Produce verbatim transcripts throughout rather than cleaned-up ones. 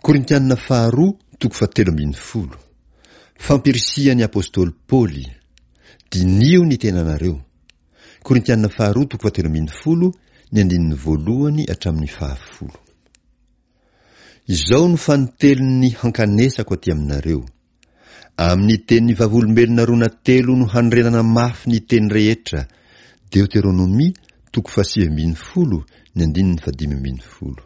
Korintianina faharoa toko fahatelo ambin'ny folo. Fampirisian'ny apôstôly Paoly. Dinio ny tenanareo. Korintianina faharoa toko fahatelo ambin'ny folo, ny andininy voalohany hatramin'ny fahafolo. Izao no fanitelony hankanesako aty aminareo. Amin'ny tenin'ny vavolombelona roa na telo no hanorenana mafy ny teny rehetra. Deuteronomia toko fahasivy ambin'ny folo, ny andininy fadimy ambin'ny folo.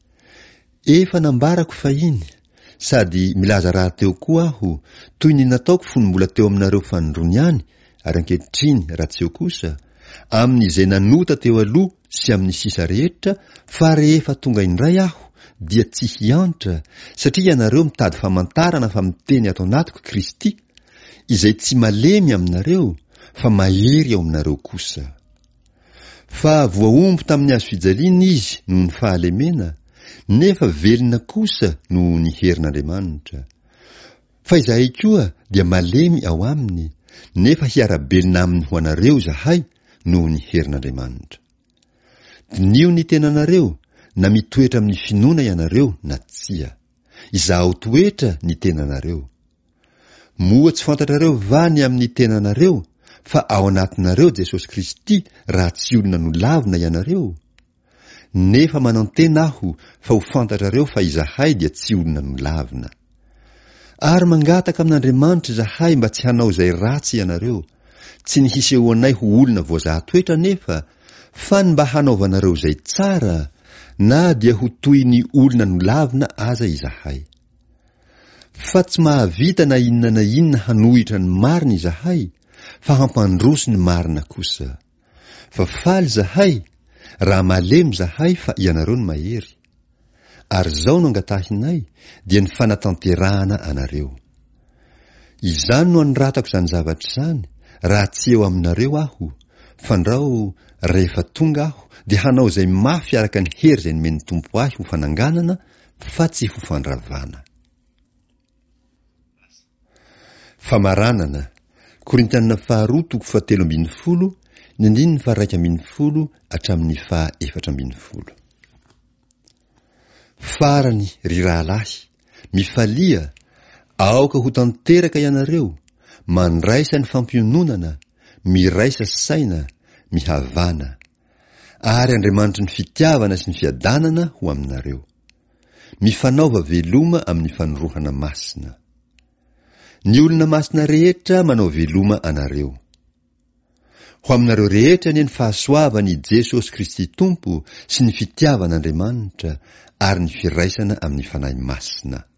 Efa nambarako fahiny, sady milaza raha teo koa aho, toy ny nataoko fony mbola teo aminareo fanondrony ihany, ary ankehitriny raha tsy eo kosa, amin'izay nanota teo aloha sy amin'ny sisa rehetra, fa rehefa tonga indray aho, dia tsy hiantra, satria ianareo mitady famantarana fa miteny ato anatiko Kristy, izay tsy malemy aminareo, fa mahery ao aminareo kosa. Fa voaomby tamin'ny hazo fijaliana izy noho ny fahalemena, nefa velona kosa noho ny herin'Andriamanitra. Fa izahay koa dia malemy ao aminy, nefa hiara-belona aminy ho anareo zahay noho ny herin'Andriamanitra. Dinio ny tenanareo, na mitoetra amin'ny finoana ianareo na tsia. Izaho toetra ny tenanareo. Moa tsy fantatrareo va ny amin'ny tenanareo, fa ao anatinareo Jesosy Kristy raha tsy olona no lavina ianareo. Nefa manantena aho fa ho fantatrareo fa izahay dia tsy olona no lavina. Ary mangataka amin'Andriamanitra izahay mba tsy hanao izay ratsy ianareo, tsy ny hisehoanay ho olona voazahatoetra nefa, fa ny mba hanaovanareo izay tsara, na dia ho toy ny olona no lavina aza izahay. Fa tsy mahavita na inona na inona hanohitra ny marina izahay, fa hampandroso ny marina kosa. Fa faly izahay, raha malemy izahay fa ianareo ny mahery. Ary zao no angatahinay, dia ny fanatanterahana anareo. Izany no anoratako izany zavatra izany, raha tsy eo aminareo aho, fandrao rehefa tonga aho, dia hanao izay mafy araka ny hery izay nomeny Tompo ahy ho fananganana, fa tsy ho fandravana. Famaranana. Korintianina faharoa toko fahatelo ambin'ny folo, ny andininy faharaika ambin'ny folo hatramin'ny faha efatra ambin'ny folo. Farany ry rahalahy, mifalia, aoka ho tanteraka ianareo, mandraisa ny fampiononana, miraisa saina, mihavana. Ary Andriamanitra ny fitiavana sy ny fiadanana ho aminareo. Mifanaova veloma amin'ny fanorohana masina. Ny olona masina rehetra manao veloma anareo. Ho aminareo rehetra ny fahasoavany Jesosy Kristy Tompo sy ny fitiavan'Andriamanitra ary ny firaisana amin'ny fanahy masina.